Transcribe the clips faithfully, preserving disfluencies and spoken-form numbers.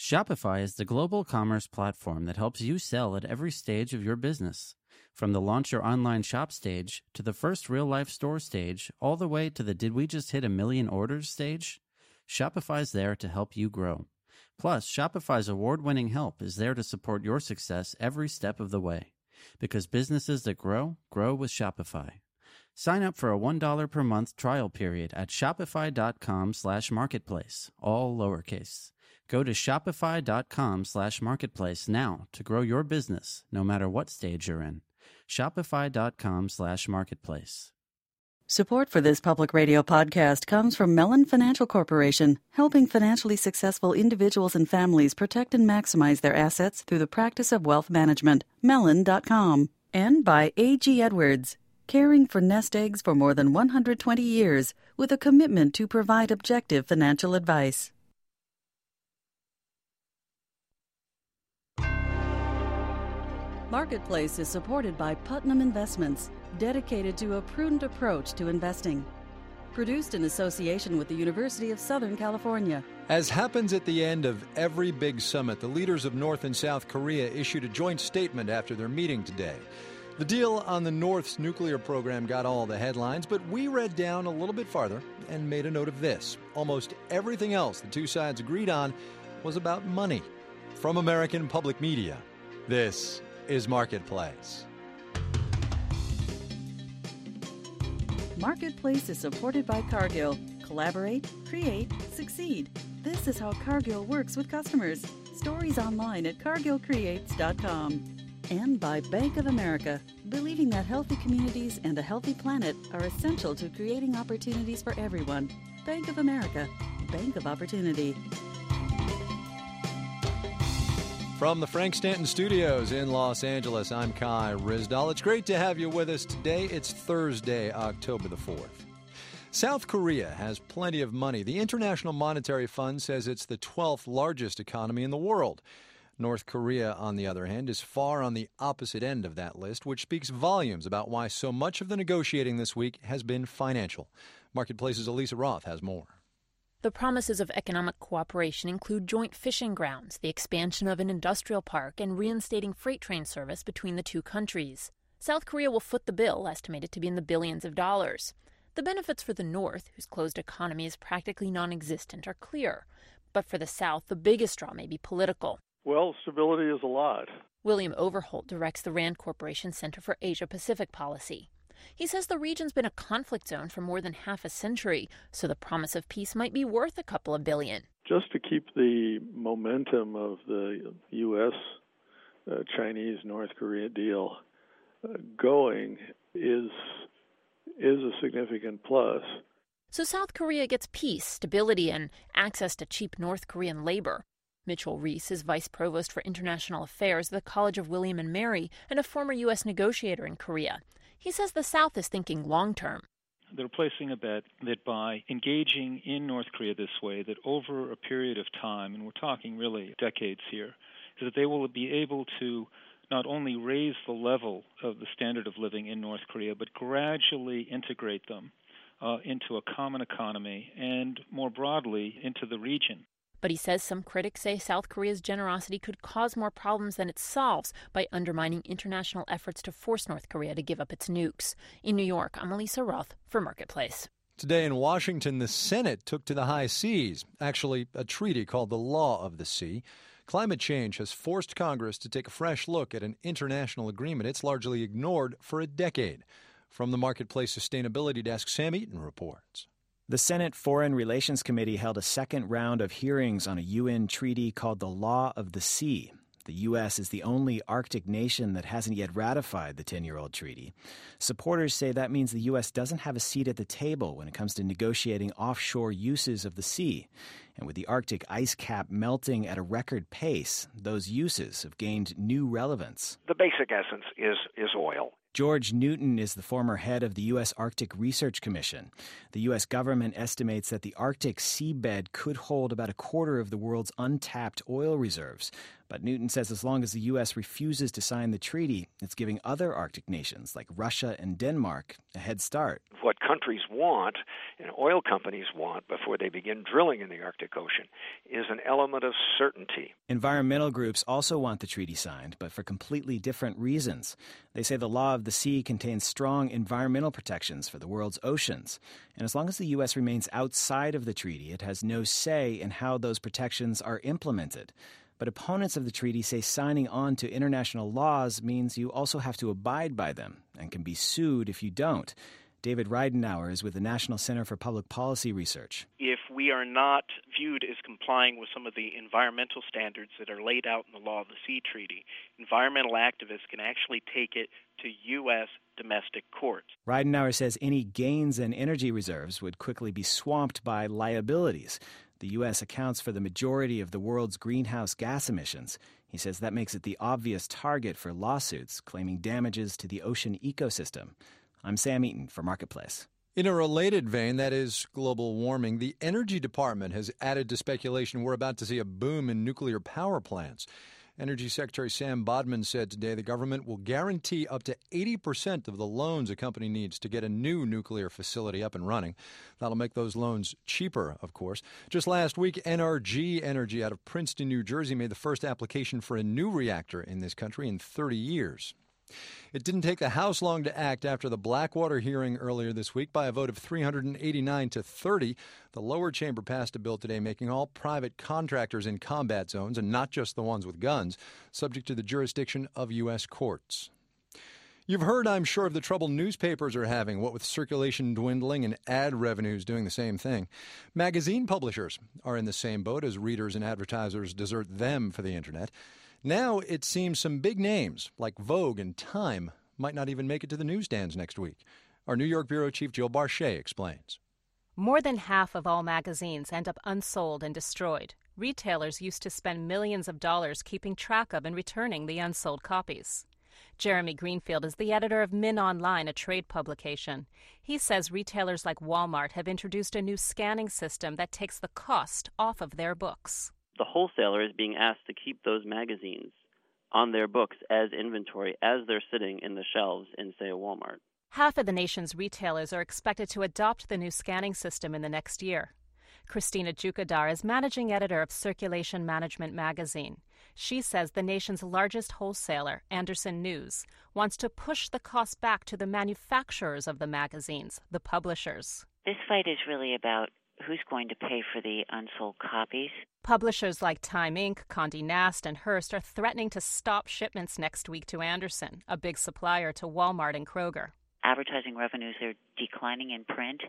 Shopify is the global commerce platform that helps you sell at every stage of your business. From the launch your online shop stage to the first real-life store stage, all the way to the did we just hit a million orders stage, Shopify's there to help you grow. Plus, Shopify's award-winning help is there to support your success every step of the way. Because businesses that grow, grow with Shopify. Sign up for a one dollar per month trial period at shopify.com slash marketplace, all lowercase. Go to shopify.com slash marketplace now to grow your business, no matter what stage you're in. Shopify.com slash marketplace. Support for this public radio podcast comes from Mellon Financial Corporation, helping financially successful individuals and families protect and maximize their assets through the practice of wealth management. Mellon dot com. And by A G Edwards, caring for nest eggs for more than one hundred twenty years with a commitment to provide objective financial advice. Marketplace is supported by Putnam Investments, dedicated to a prudent approach to investing. Produced in association with the University of Southern California. As happens at the end of every big summit, the leaders of North and South Korea issued a joint statement after their meeting today. The deal on the North's nuclear program got all the headlines, but we read down a little bit farther and made a note of this. Almost everything else the two sides agreed on was about money. From American Public Media, this is Marketplace. Marketplace is supported by Cargill. Collaborate, create, succeed. This is how Cargill works with customers. Stories online at cargill creates dot com. And by Bank of America, believing that healthy communities and a healthy planet are essential to creating opportunities for everyone. Bank of America, Bank of Opportunity. From the Frank Stanton Studios in Los Angeles, I'm Kai Ryssdal. It's great to have you with us today. It's Thursday, October the fourth. South Korea has plenty of money. The International Monetary Fund says it's the twelfth largest economy in the world. North Korea, on the other hand, is far on the opposite end of that list, which speaks volumes about why so much of the negotiating this week has been financial. Marketplace's Elisa Roth has more. The promises of economic cooperation include joint fishing grounds, the expansion of an industrial park, and reinstating freight train service between the two countries. South Korea will foot the bill, estimated to be in the billions of dollars. The benefits for the North, whose closed economy is practically non-existent, are clear. But for the South, the biggest draw may be political. Well, stability is a lot. William Overholt directs the RAND Corporation Center for Asia-Pacific Policy. He says the region's been a conflict zone for more than half a century, so the promise of peace might be worth a couple of billion. Just to keep the momentum of the U S uh, Chinese North Korea deal uh, going is is a significant plus. So South Korea gets peace, stability, and access to cheap North Korean labor. Mitchell Reese is vice provost for international affairs at the College of William and Mary and a former U S negotiator in Korea. He says the South is thinking long-term. They're placing a bet that by engaging in North Korea this way, that over a period of time, and we're talking really decades here, that they will be able to not only raise the level of the standard of living in North Korea, but gradually integrate them uh, into a common economy and, more broadly, into the region. But he says some critics say South Korea's generosity could cause more problems than it solves by undermining international efforts to force North Korea to give up its nukes. In New York, I'm Elisa Roth for Marketplace. Today in Washington, the Senate took to the high seas, actually a treaty called the Law of the Sea. Climate change has forced Congress to take a fresh look at an international agreement it's largely ignored for a decade. From the Marketplace Sustainability Desk, Sam Eaton reports. The Senate Foreign Relations Committee held a second round of hearings on a U N treaty called the Law of the Sea. The U S is the only Arctic nation that hasn't yet ratified the ten-year-old treaty. Supporters say that means the U S doesn't have a seat at the table when it comes to negotiating offshore uses of the sea. And with the Arctic ice cap melting at a record pace, those uses have gained new relevance. The basic essence is, is oil. George Newton is the former head of the U S Arctic Research Commission. The U S government estimates that the Arctic seabed could hold about a quarter of the world's untapped oil reserves. But Newton says as long as the U S refuses to sign the treaty, it's giving other Arctic nations like Russia and Denmark a head start. What countries want and oil companies want before they begin drilling in the Arctic Arctic Ocean is an element of certainty. Environmental groups also want the treaty signed, but for completely different reasons. They say the law of the sea contains strong environmental protections for the world's oceans. And as long as the U S remains outside of the treaty, it has no say in how those protections are implemented. But opponents of the treaty say signing on to international laws means you also have to abide by them and can be sued if you don't. David Reidenauer is with the National Center for Public Policy Research. If we are not viewed as complying with some of the environmental standards that are laid out in the Law of the Sea Treaty, environmental activists can actually take it to U S domestic courts. Reidenauer says any gains in energy reserves would quickly be swamped by liabilities. The U S accounts for the majority of the world's greenhouse gas emissions. He says that makes it the obvious target for lawsuits claiming damages to the ocean ecosystem. I'm Sam Eaton for Marketplace. In a related vein, that is global warming, the Energy Department has added to speculation we're about to see a boom in nuclear power plants. Energy Secretary Sam Bodman said today the government will guarantee up to eighty percent of the loans a company needs to get a new nuclear facility up and running. That'll make those loans cheaper, of course. Just last week, N R G Energy out of Princeton, New Jersey, made the first application for a new reactor in this country in thirty years. It didn't take the House long to act after the Blackwater hearing earlier this week. By a vote of three hundred eighty-nine to thirty, the lower chamber passed a bill today making all private contractors in combat zones, and not just the ones with guns, subject to the jurisdiction of U S courts. You've heard, I'm sure, of the trouble newspapers are having, what with circulation dwindling and ad revenues doing the same thing. Magazine publishers are in the same boat as readers and advertisers desert them for the internet. Now it seems some big names like Vogue and Time might not even make it to the newsstands next week. Our New York bureau chief Jill Barchet explains. More than half of all magazines end up unsold and destroyed. Retailers used to spend millions of dollars keeping track of and returning the unsold copies. Jeremy Greenfield is the editor of Min Online, a trade publication. He says retailers like Walmart have introduced a new scanning system that takes the cost off of their books. The wholesaler is being asked to keep those magazines on their books as inventory as they're sitting in the shelves in, say, a Walmart. Half of the nation's retailers are expected to adopt the new scanning system in the next year. Christina Jukadar is managing editor of Circulation Management magazine. She says the nation's largest wholesaler, Anderson News, wants to push the cost back to the manufacturers of the magazines, the publishers. This fight is really about who's going to pay for the unsold copies. Publishers like Time Incorporated, Condé Nast, and Hearst are threatening to stop shipments next week to Anderson, a big supplier to Walmart and Kroger. Advertising revenues are declining in print,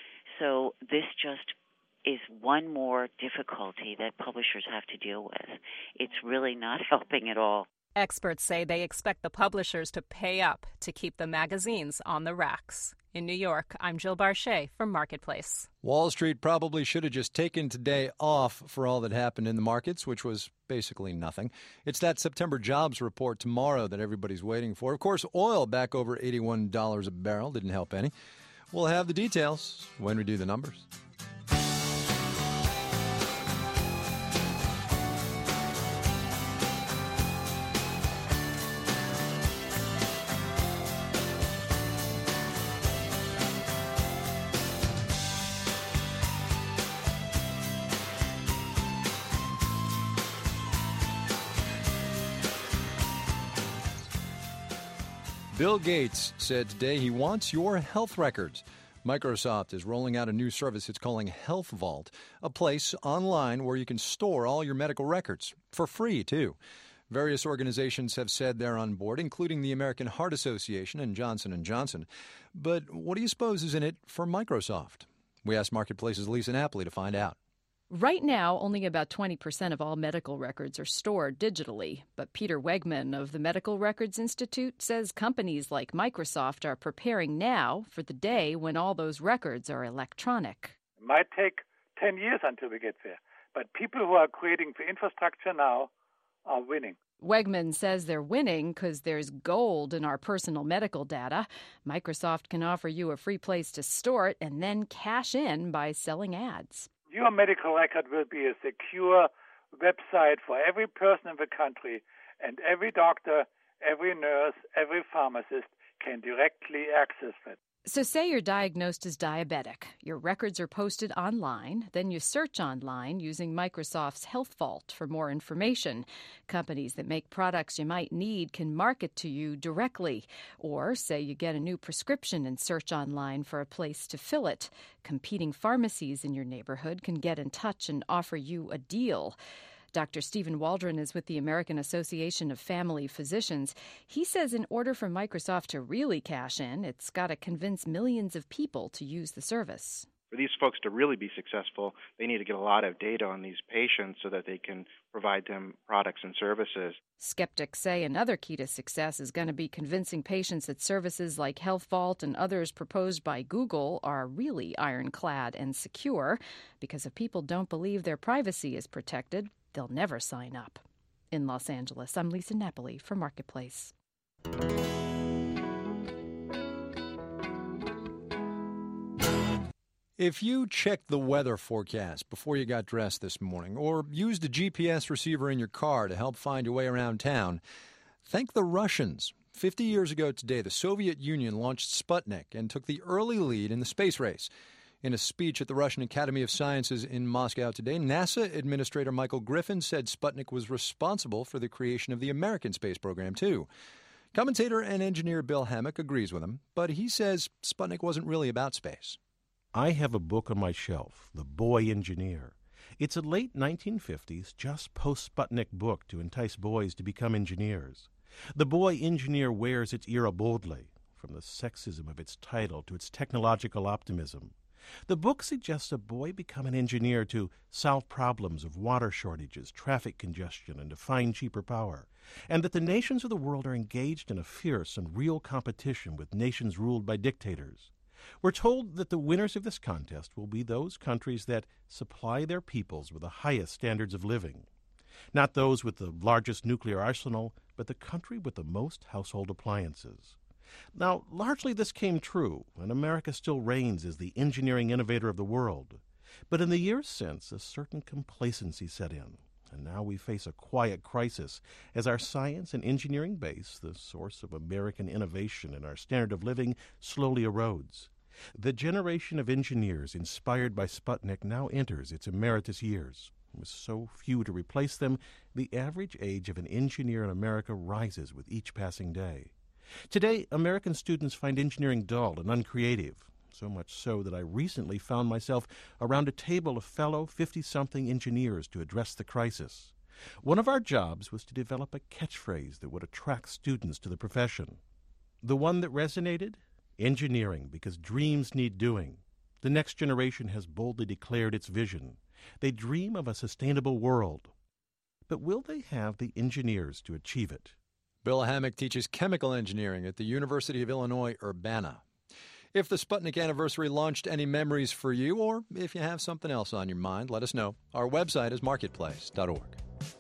so this just is one more difficulty that publishers have to deal with. It's really not helping at all. Experts say they expect the publishers to pay up to keep the magazines on the racks. In New York, I'm Jill Barchet from Marketplace. Wall Street probably should have just taken today off for all that happened in the markets, which was basically nothing. It's that September jobs report tomorrow that everybody's waiting for. Of course, oil back over eighty-one dollars a barrel didn't help any. We'll have the details when we do the numbers. Bill Gates said today he wants your health records. Microsoft is rolling out a new service it's calling Health Vault, a place online where you can store all your medical records, for free, too. Various organizations have said they're on board, including the American Heart Association and Johnson and Johnson. But what do you suppose is in it for Microsoft? We asked Marketplace's Lisa Napoli to find out. Right now, only about twenty percent of all medical records are stored digitally. But Peter Wegman of the Medical Records Institute says companies like Microsoft are preparing now for the day when all those records are electronic. It might take ten years until we get there. But people who are creating the infrastructure now are winning. Wegman says they're winning because there's gold in our personal medical data. Microsoft can offer you a free place to store it and then cash in by selling ads. Your medical record will be a secure website for every person in the country, and every doctor, every nurse, every pharmacist can directly access it. So say you're diagnosed as diabetic. Your records are posted online. Then you search online using Microsoft's Health Vault for more information. Companies that make products you might need can market to you directly. Or say you get a new prescription and search online for a place to fill it. Competing pharmacies in your neighborhood can get in touch and offer you a deal. Doctor Stephen Waldron is with the American Association of Family Physicians. He says in order for Microsoft to really cash in, it's got to convince millions of people to use the service. For these folks to really be successful, they need to get a lot of data on these patients so that they can provide them products and services. Skeptics say another key to success is going to be convincing patients that services like Health Vault and others proposed by Google are really ironclad and secure, because if people don't believe their privacy is protected, they'll never sign up. In Los Angeles, I'm Lisa Napoli for Marketplace. If you checked the weather forecast before you got dressed this morning, or used a G P S receiver in your car to help find your way around town, thank the Russians. Fifty years ago today, the Soviet Union launched Sputnik and took the early lead in the space race. In a speech at the Russian Academy of Sciences in Moscow today, NASA Administrator Michael Griffin said Sputnik was responsible for the creation of the American space program, too. Commentator and engineer Bill Hammack agrees with him, but he says Sputnik wasn't really about space. I have a book on my shelf, The Boy Engineer. It's a late nineteen fifties, just post-Sputnik book to entice boys to become engineers. The Boy Engineer wears its era boldly, from the sexism of its title to its technological optimism. The book suggests a boy become an engineer to solve problems of water shortages, traffic congestion, and to find cheaper power, and that the nations of the world are engaged in a fierce and real competition with nations ruled by dictators. We're told that the winners of this contest will be those countries that supply their peoples with the highest standards of living. Not those with the largest nuclear arsenal, but the country with the most household appliances. Now, largely this came true, and America still reigns as the engineering innovator of the world. But in the years since, a certain complacency set in, and now we face a quiet crisis as our science and engineering base, the source of American innovation and our standard of living, slowly erodes. The generation of engineers inspired by Sputnik now enters its emeritus years. With so few to replace them, the average age of an engineer in America rises with each passing day. Today, American students find engineering dull and uncreative, so much so that I recently found myself around a table of fellow fifty-something engineers to address the crisis. One of our jobs was to develop a catchphrase that would attract students to the profession. The one that resonated? Engineering, because dreams need doing. The next generation has boldly declared its vision. They dream of a sustainable world. But will they have the engineers to achieve it? Bill Hammack teaches chemical engineering at the University of Illinois, Urbana. If the Sputnik anniversary launched any memories for you, or if you have something else on your mind, let us know. Our website is marketplace dot org.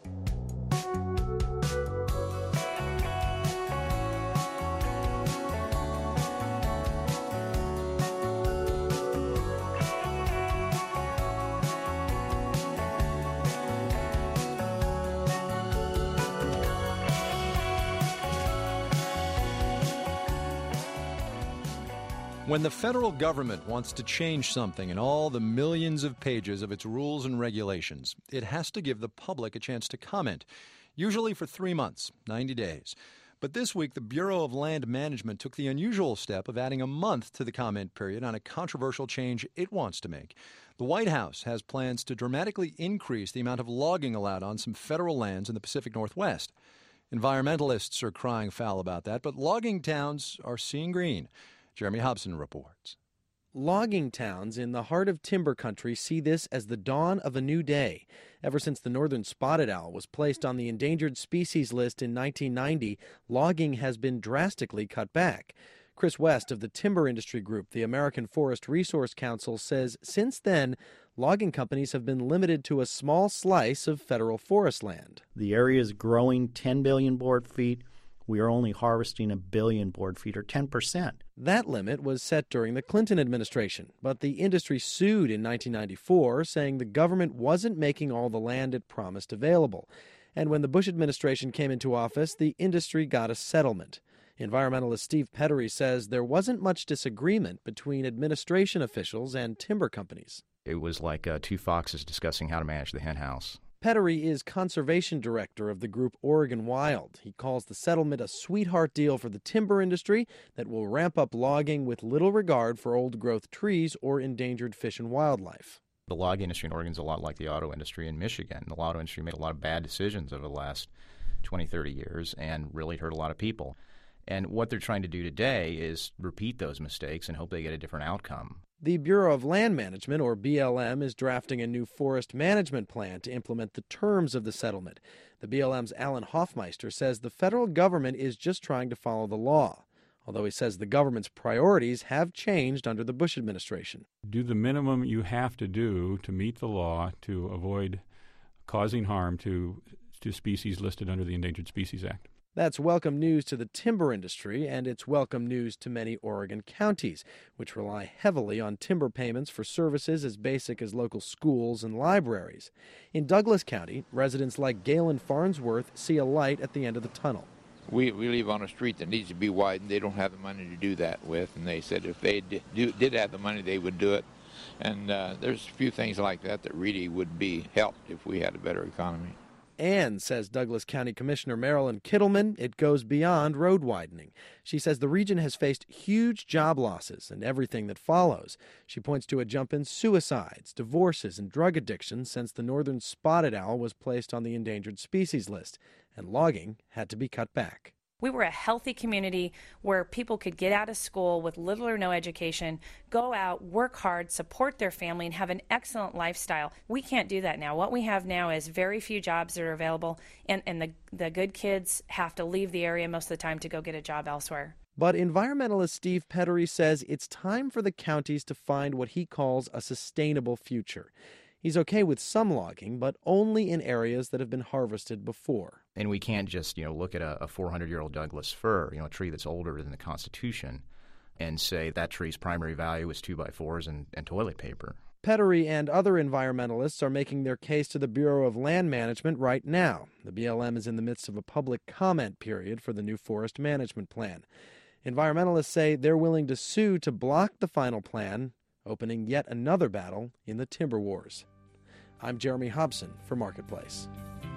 When the federal government wants to change something in all the millions of pages of its rules and regulations, it has to give the public a chance to comment, usually for three months, ninety days. But this week, the Bureau of Land Management took the unusual step of adding a month to the comment period on a controversial change it wants to make. The White House has plans to dramatically increase the amount of logging allowed on some federal lands in the Pacific Northwest. Environmentalists are crying foul about that, but logging towns are seeing green. Jeremy Hobson reports. Logging towns in the heart of timber country see this as the dawn of a new day. Ever since the northern spotted owl was placed on the endangered species list in nineteen ninety, logging has been drastically cut back. Chris West of the timber industry group, the American Forest Resource Council, says since then, logging companies have been limited to a small slice of federal forest land. The area is growing ten billion board feet. We are only harvesting a billion board feet, or ten percent. That limit was set during the Clinton administration, but the industry sued in nineteen ninety-four, saying the government wasn't making all the land it promised available. And when the Bush administration came into office, the industry got a settlement. Environmentalist Steve Pettery says there wasn't much disagreement between administration officials and timber companies. It was like uh, two foxes discussing how to manage the henhouse. Pettery is conservation director of the group Oregon Wild. He calls the settlement a sweetheart deal for the timber industry that will ramp up logging with little regard for old-growth trees or endangered fish and wildlife. The log industry in Oregon is a lot like the auto industry in Michigan. The auto industry made a lot of bad decisions over the last twenty, thirty years and really hurt a lot of people. And what they're trying to do today is repeat those mistakes and hope they get a different outcome. The Bureau of Land Management, or B L M, is drafting a new forest management plan to implement the terms of the settlement. The B L M's Alan Hoffmeister says the federal government is just trying to follow the law, although he says the government's priorities have changed under the Bush administration. Do the minimum you have to do to meet the law to avoid causing harm to, to species listed under the Endangered Species Act. That's welcome news to the timber industry, and it's welcome news to many Oregon counties, which rely heavily on timber payments for services as basic as local schools and libraries. In Douglas County, residents like Galen Farnsworth see a light at the end of the tunnel. We, we live on a street that needs to be widened. They don't have the money to do that with, and they said if they did, do, did have the money, they would do it. And uh, there's a few things like that that really would be helped if we had a better economy. And, says Douglas County Commissioner Marilyn Kittleman, it goes beyond road widening. She says the region has faced huge job losses and everything that follows. She points to a jump in suicides, divorces, and drug addiction since the northern spotted owl was placed on the endangered species list, and logging had to be cut back. We were a healthy community where people could get out of school with little or no education, go out, work hard, support their family, and have an excellent lifestyle. We can't do that now. What we have now is very few jobs that are available, and, and the, the good kids have to leave the area most of the time to go get a job elsewhere. But environmentalist Steve Pettery says it's time for the counties to find what he calls a sustainable future. He's okay with some logging, but only in areas that have been harvested before. And we can't just, you know, look at a four hundred year old Douglas fir, you know, a tree that's older than the Constitution, and say that tree's primary value is two by fours and, and toilet paper. Pettery and other environmentalists are making their case to the Bureau of Land Management right now. The B L M is in the midst of a public comment period for the new forest management plan. Environmentalists say they're willing to sue to block the final plan, opening yet another battle in the timber wars. I'm Jeremy Hobson for Marketplace.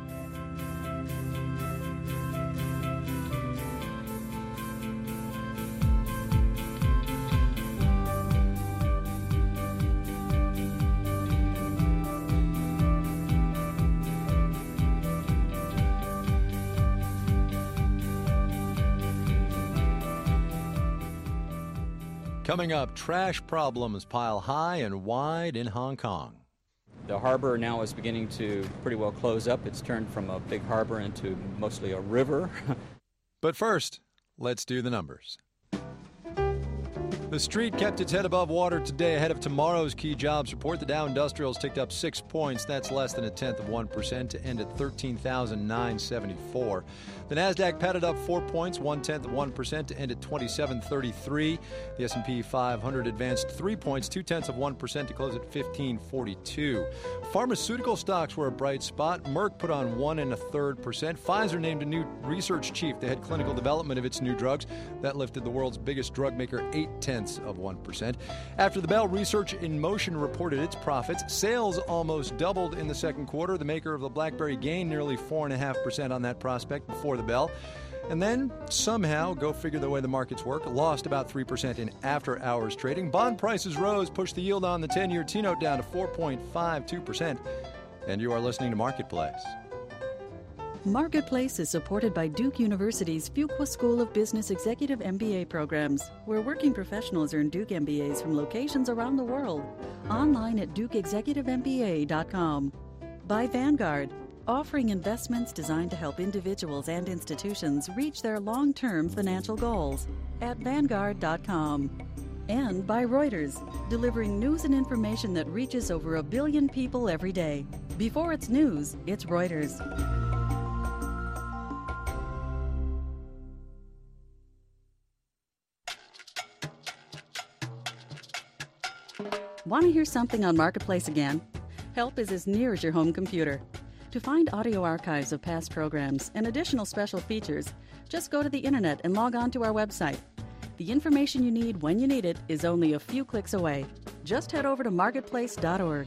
Coming up, trash problems pile high and wide in Hong Kong. The harbor now is beginning to pretty well close up. It's turned from a big harbor into mostly a river. But first, let's do the numbers. The street kept its head above water today ahead of tomorrow's key jobs report. The Dow Industrials ticked up six points. That's less than a tenth of one percent to end at thirteen thousand nine hundred seventy-four. The Nasdaq padded up four points, one-tenth of one percent to end at twenty-seven thirty-three. The S and P five hundred advanced three points, two-tenths of one percent to close at fifteen forty-two. Pharmaceutical stocks were a bright spot. Merck put on one and a third percent. Pfizer named a new research chief to head clinical development of its new drugs. That lifted the world's biggest drug maker eight-tenths of one percent. After the bell, Research in Motion reported its profits. Sales almost doubled in the second quarter. The maker of the BlackBerry gained nearly four point five percent on that prospect before the bell. And then, somehow, go figure the way the markets work, lost about three percent in after-hours trading. Bond prices rose, pushed the yield on the ten-year T-note down to four point five two percent. And you are listening to Marketplace. Marketplace is supported by Duke University's Fuqua School of Business Executive M B A programs, where working professionals earn Duke M B As from locations around the world. Online at duke executive m b a dot com. By Vanguard, offering investments designed to help individuals and institutions reach their long-term financial goals at vanguard dot com. And by Reuters, delivering news and information that reaches over a billion people every day. Before it's news, it's Reuters. Want to hear something on Marketplace again? Help is as near as your home computer. To find audio archives of past programs and additional special features, just go to the internet and log on to our website. The information you need when you need it is only a few clicks away. Just head over to marketplace dot org.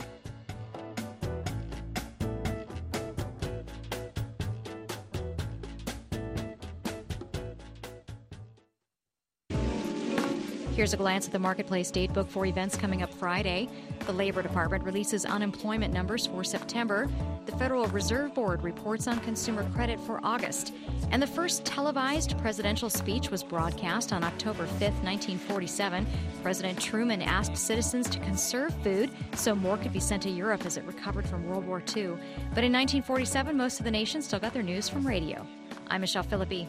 Here's a glance at the Marketplace datebook for events coming up Friday. The Labor Department releases unemployment numbers for September. The Federal Reserve Board reports on consumer credit for August. And the first televised presidential speech was broadcast on October fifth, nineteen forty-seven. President Truman asked citizens to conserve food so more could be sent to Europe as it recovered from World War Two. But in nineteen forty-seven, most of the nation still got their news from radio. I'm Michelle Philippi.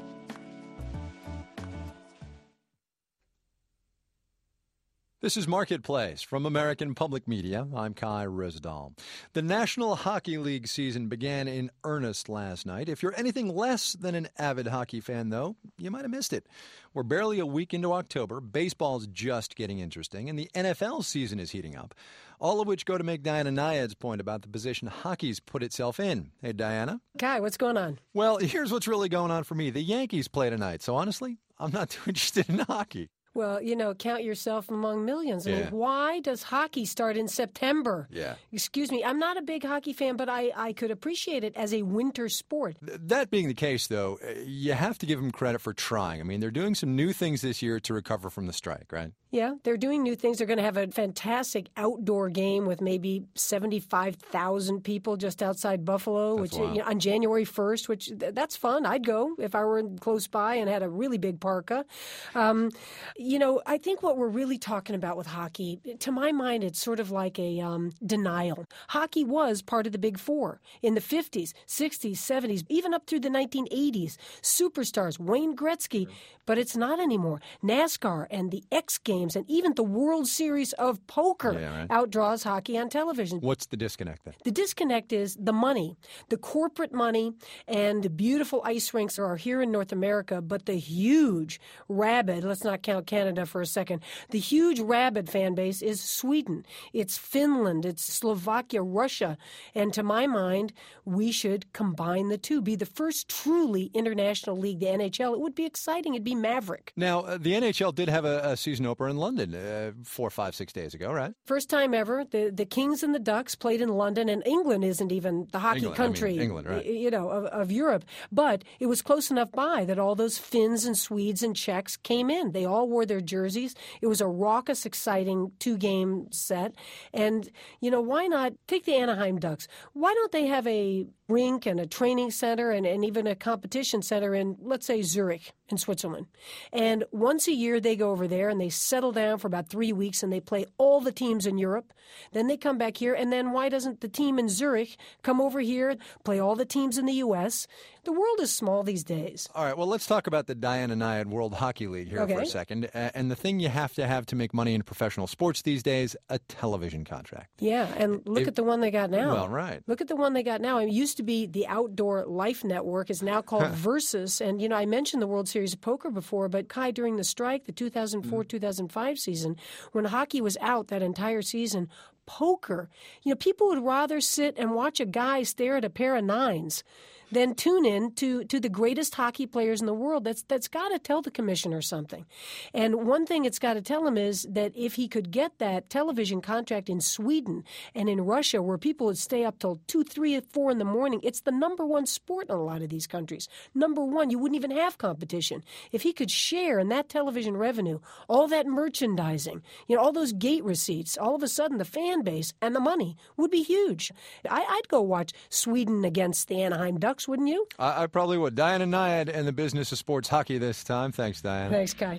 This is Marketplace from American Public Media. I'm Kai Rizdal. The National Hockey League season began in earnest last night. If you're anything less than an avid hockey fan, though, you might have missed it. We're barely a week into October. Baseball's just getting interesting, and the N F L season is heating up. All of which go to make Diana Nyad's point about the position hockey's put itself in. Hey, Diana? Kai, what's going on? Well, here's what's really going on for me. The Yankees play tonight, so honestly, I'm not too interested in hockey. Well, you know, count yourself among millions. I Yeah. mean, why does hockey start in September? Yeah. Excuse me, I'm not a big hockey fan, but I, I could appreciate it as a winter sport. That being the case, though, you have to give them credit for trying. I mean, they're doing some new things this year to recover from the strike, right? Yeah, they're doing new things. They're going to have a fantastic outdoor game with maybe seventy-five thousand people just outside Buffalo, That's which wild. you know, on January first, which th- that's fun. I'd go if I were close by and had a really big parka. Um, you know, I think what we're really talking about with hockey, to my mind, it's sort of like a um, denial. Hockey was part of the Big Four in the fifties, sixties, seventies, even up through the nineteen eighties. Superstars, Wayne Gretzky, but it's not anymore. NASCAR and the X Games and even the World Series of Poker Yeah, right. outdraws hockey on television. What's the disconnect then? The disconnect is the money, the corporate money, and the beautiful ice rinks are here in North America, but the huge, rabid, let's not count Canada for a second, the huge, rabid fan base is Sweden. It's Finland, it's Slovakia, Russia. And to my mind, we should combine the two, be the first truly international league, the N H L. It would be exciting. It'd be maverick. Now, uh, the N H L did have a, a season opener in London uh, four, five, six days ago, right? First time ever, the, the Kings and the Ducks played in London, and England isn't even the hockey England, I mean, country, England, right. y- you know, of, of Europe. But it was close enough by that all those Finns and Swedes and Czechs came in. They all wore their jerseys. It was a raucous, exciting two-game set. And, you know, why not take the Anaheim Ducks? Why don't they have a rink and a training center and, and even a competition center in, let's say, Zurich in Switzerland? And once a year they go over there and they settle down for about three weeks and they play all the teams in Europe. Then they come back here, and then why doesn't the team in Zurich come over here, play all the teams in the U S? The world is small these days. All right, well, let's talk about the Diana Nyad World Hockey League here for Okay. a second. Uh, and the thing you have to have to make money in professional sports these days, a television contract. Yeah, and look It- at the one they got now. Well, right. Look at the one they got now. It used to be the Outdoor Life Network, is now called Versus. And, you know, I mentioned the World Series of Poker before, but Kai, during the strike, the two thousand four two thousand five season, when hockey was out that entire season, poker, you know, people would rather sit and watch a guy stare at a pair of nines than tune in to, to the greatest hockey players in the world. That's that's got to tell the commissioner something. And one thing it's got to tell him is that if he could get that television contract in Sweden and in Russia, where people would stay up till two, three, four in the morning, it's the number one sport in a lot of these countries. Number one, you wouldn't even have competition. If he could share in that television revenue, all that merchandising, you know, all those gate receipts, all of a sudden the fan base and the money would be huge. I, I'd go watch Sweden against the Anaheim Ducks, wouldn't you? I, I probably would. Diana Nyad and the business of sports hockey this time. Thanks, Diana. Thanks, Kai.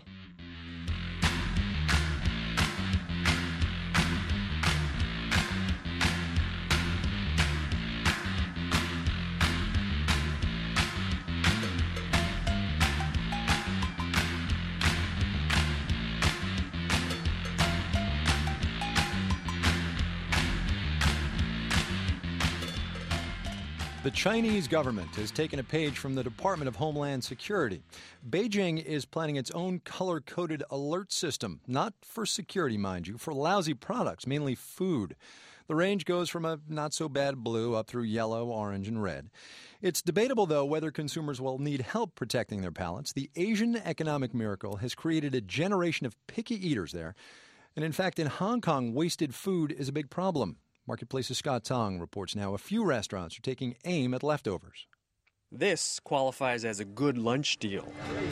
The Chinese government has taken a page from the Department of Homeland Security. Beijing is planning its own color-coded alert system, not for security, mind you, for lousy products, mainly food. The range goes from a not-so-bad blue up through yellow, orange, and red. It's debatable, though, whether consumers will need help protecting their palates. The Asian economic miracle has created a generation of picky eaters there. And in fact, in Hong Kong, wasted food is a big problem. Marketplace's Scott Tong reports now a few restaurants are taking aim at leftovers. This qualifies as a good lunch deal.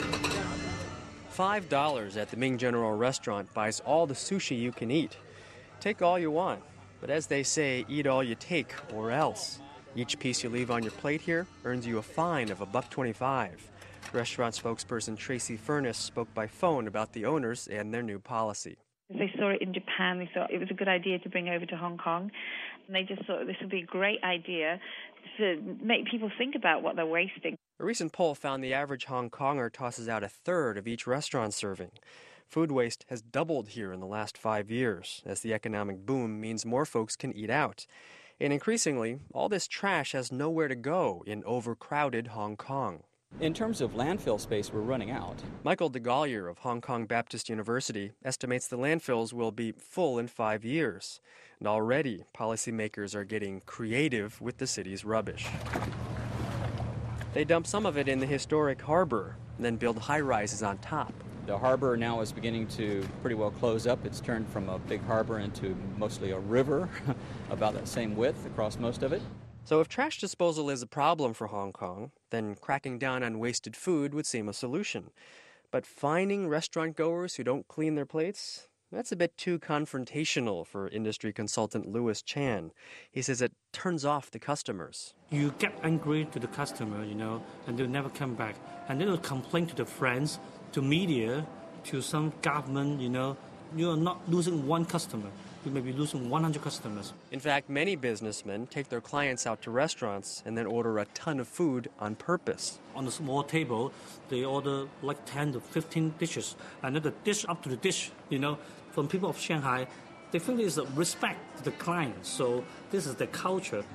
five dollars at the Ming General Restaurant buys all the sushi you can eat. Take all you want, but as they say, eat all you take or else. Each piece you leave on your plate here earns you a fine of a buck twenty-five. Restaurant spokesperson Tracy Furness spoke by phone about the owners and their new policy. They saw it in Japan. They thought it was a good idea to bring over to Hong Kong. And they just thought this would be a great idea to make people think about what they're wasting. A recent poll found the average Hong Konger tosses out a third of each restaurant serving. Food waste has doubled here in the last five years, as the economic boom means more folks can eat out. And increasingly, all this trash has nowhere to go in overcrowded Hong Kong. In terms of landfill space, we're running out. Michael DeGollier of Hong Kong Baptist University estimates the landfills will be full in five years. And already, policymakers are getting creative with the city's rubbish. They dump some of it in the historic harbor, then build high-rises on top. The harbor now is beginning to pretty well close up. It's turned from a big harbor into mostly a river, about that same width across most of it. So if trash disposal is a problem for Hong Kong, then cracking down on wasted food would seem a solution. But fining restaurant goers who don't clean their plates, that's a bit too confrontational for industry consultant Louis Chan. He says it turns off the customers. You get angry to the customer, you know, and they'll never come back. And then they'll complain to the friends, to media, to some government, you know. You're not losing one customer. You may be losing one hundred customers. In fact, many businessmen take their clients out to restaurants and then order a ton of food on purpose. On a small table, they order like ten to fifteen dishes. And then the dish up to the dish, you know, from people of Shanghai, they think it's a respect to the client. So this is the culture.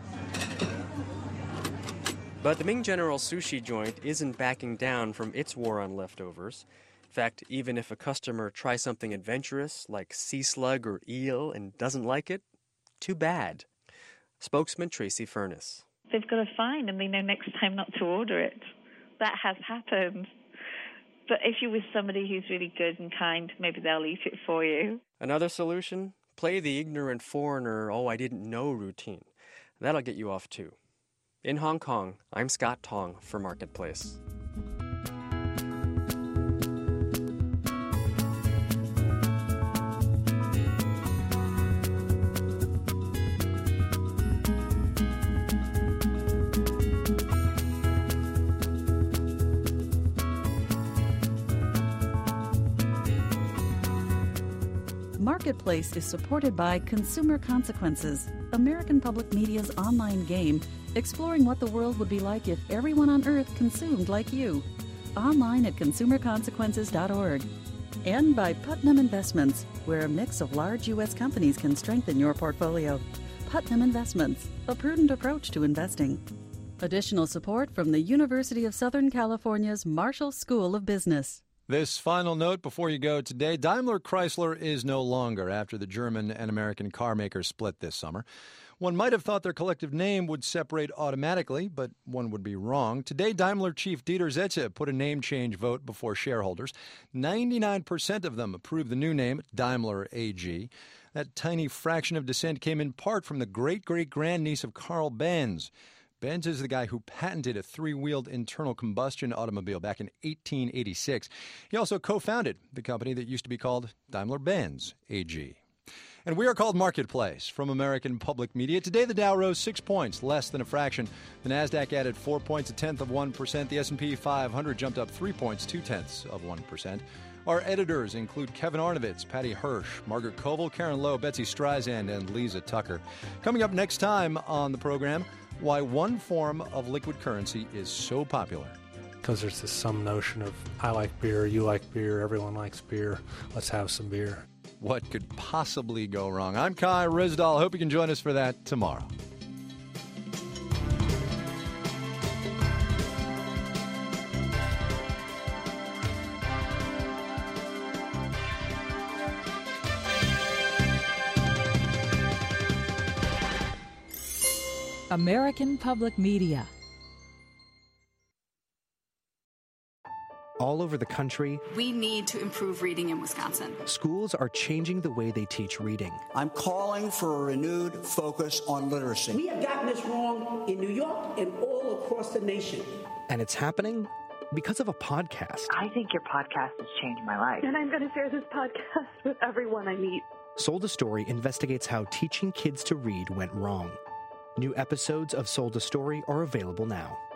But the Ming General Sushi joint isn't backing down from its war on leftovers. In fact, even if a customer tries something adventurous like sea slug or eel and doesn't like it, too bad. Spokesman Tracy Furness. They've got a fine and they know next time not to order it. That has happened. But if you're with somebody who's really good and kind, maybe they'll eat it for you. Another solution? Play the ignorant foreigner, oh, I didn't know routine. That'll get you off too. In Hong Kong, I'm Scott Tong for Marketplace. Marketplace is supported by Consumer Consequences, American Public Media's online game exploring what the world would be like if everyone on Earth consumed like you. Online at consumer consequences dot org. And by Putnam Investments, where a mix of large U S companies can strengthen your portfolio. Putnam Investments, a prudent approach to investing. Additional support from the University of Southern California's Marshall School of Business. This final note before you go today, Daimler Chrysler is no longer after the German and American car makers split this summer. One might have thought their collective name would separate automatically, but one would be wrong. Today, Daimler chief Dieter Zetsche put a name change vote before shareholders. ninety-nine percent of them approved the new name, Daimler A G. That tiny fraction of dissent came in part from the great-great-grandniece of Carl Benz. Benz is the guy who patented a three-wheeled internal combustion automobile back in eighteen eighty-six. He also co-founded the company that used to be called Daimler-Benz A G. And we are called Marketplace from American Public Media. Today, the Dow rose six points, less than a fraction. The Nasdaq added four points, a tenth of one percent. The S and P five hundred jumped up three points, two tenths of one percent. Our editors include Kevin Arnovitz, Patty Hirsch, Margaret Koval, Karen Lowe, Betsy Streisand, and Lisa Tucker. Coming up next time on the program, why one form of liquid currency is so popular. Because there's this some notion of, I like beer, you like beer, everyone likes beer, let's have some beer. What could possibly go wrong? I'm Kai Ryssdal. Hope you can join us for that tomorrow. American Public Media. All over the country, we need to improve reading in Wisconsin. Schools are changing the way they teach reading. I'm calling for a renewed focus on literacy. We have gotten this wrong in New York and all across the nation. And it's happening because of a podcast. I think your podcast has changed my life. And I'm going to share this podcast with everyone I meet. Sold a Story investigates how teaching kids to read went wrong. New episodes of Sold a Story are available now.